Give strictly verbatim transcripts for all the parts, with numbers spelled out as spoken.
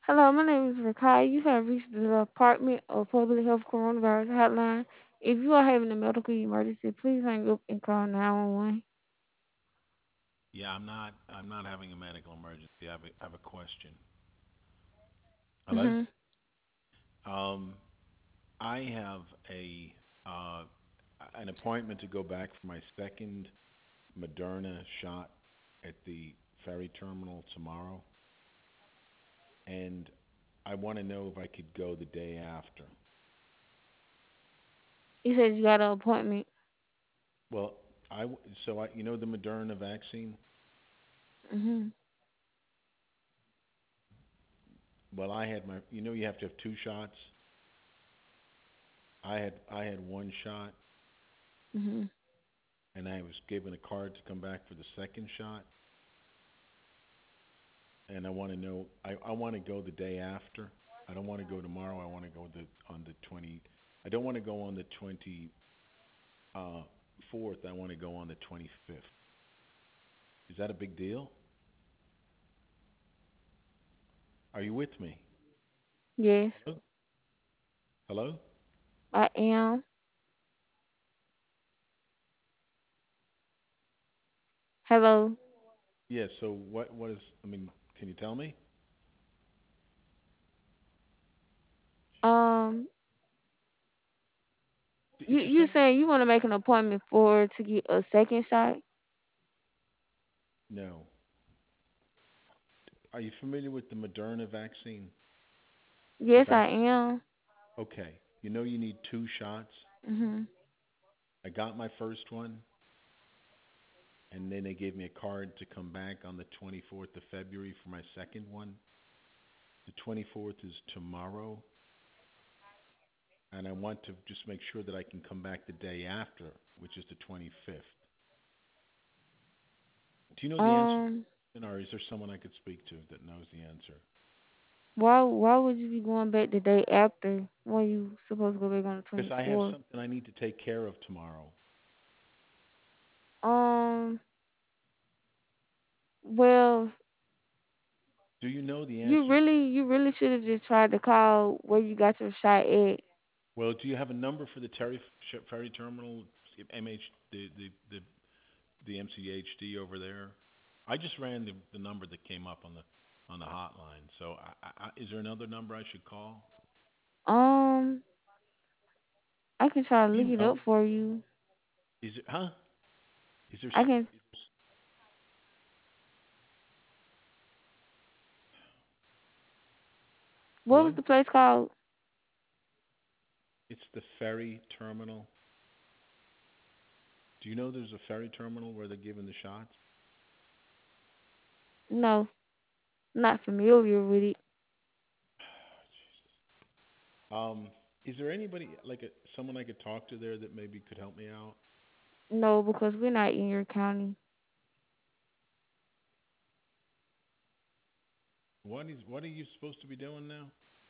Hello, my name is Rakai. You have reached the Department of Public Health Coronavirus Hotline. If you are having a medical emergency, please hang up and call nine one one. Yeah, I'm not. I'm not having a medical emergency. I have a, I have a question. Hello. Mhm. Um, I have a uh, an appointment to go back for my second Moderna shot at the ferry terminal tomorrow, and I want to know if I could go the day after. You said you got an appointment. Well, I w- so I you know the Moderna vaccine. Mhm. Well, I had my. You know you have to have two shots. I had I had one shot, Mhm. and I was given a card to come back for the second shot. And I want to know. I I want to go the day after. I don't want to go tomorrow. I want to go the on the twenty. I don't want to go on the twenty uh, fourth. I want to go on the twenty fifth. Is that a big deal? Are you with me? Yes, Hello. Hello. I am. Hello. Yeah. So what what is? I mean, can you tell me? Um, It's you just you saying. saying you want to make an appointment for to get a second shot? No. Are you familiar with the Moderna vaccine? The Yes, I vaccine. am. Okay. You know you need two shots. Mhm. I got my first one, and then they gave me a card to come back on the twenty-fourth of February for my second one. The twenty-fourth is tomorrow, and I want to just make sure that I can come back the day after, which is the twenty-fifth. Do you know the answer, Um, or is there someone I could speak to that knows the answer? why why would you be going back the day after when you supposed to go back on the Because twenty I have fourth? something I need to take care of tomorrow. Um, well, Do you know the you answer? really, you really should have just tried to call where you got your shot at. Well, do you have a number for the Terry Ferry Terminal, M H, the the the, the M C H D over there? I just ran the, the number that came up on the on the hotline. So, I, I, is there another number I should call? Um, I can try to Do look you it know? up for you. Is it? Huh? Is there? I can. Is there What was hello? the place called? It's the ferry terminal. Do you know there's a ferry terminal where they're giving the shots? No, not familiar with it. Um, is there anybody like a, someone I could talk to there that maybe could help me out? No, because we're not in your county. What is what are you supposed to be doing now?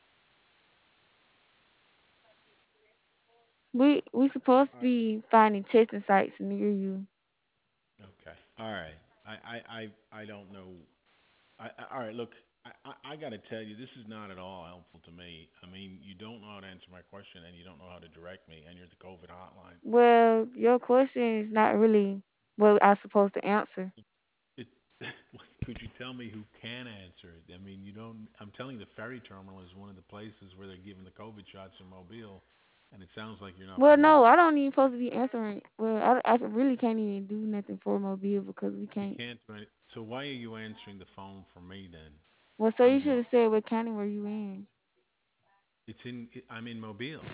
We we supposed to All right. be finding testing sites near you. Okay. All right. I I I, I don't know. I, I all right. Look, I I, I got to tell you, this is not at all helpful to me. I mean, you don't know how to answer my question, and you don't know how to direct me, and you're the COVID hotline. Well, your question is not really what I'm supposed to answer. It, could you tell me who can answer it? I mean, you don't. I'm telling you, the ferry terminal is one of the places where they're giving the COVID shots in Mobile, and it sounds like you're not Well, familiar. no, I don't even supposed to be answering. Well, I, I really can't even do nothing for Mobile because we You can't. can't do it. So why are you answering the phone for me then? Well, so I'm you in. should Mo- have said what county were you in. it's in. I'm in Mobile.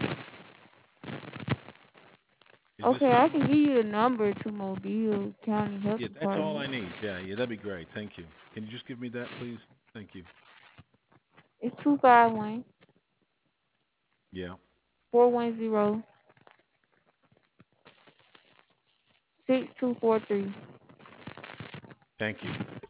Is this Okay, I not? can give you the number to Mobile County Health Yeah, that's all Department. I need. Yeah, yeah, that'd be great. Thank you. Can you just give me that, please? Thank you. It's two five one Yeah. four one zero six two four three. Thank you.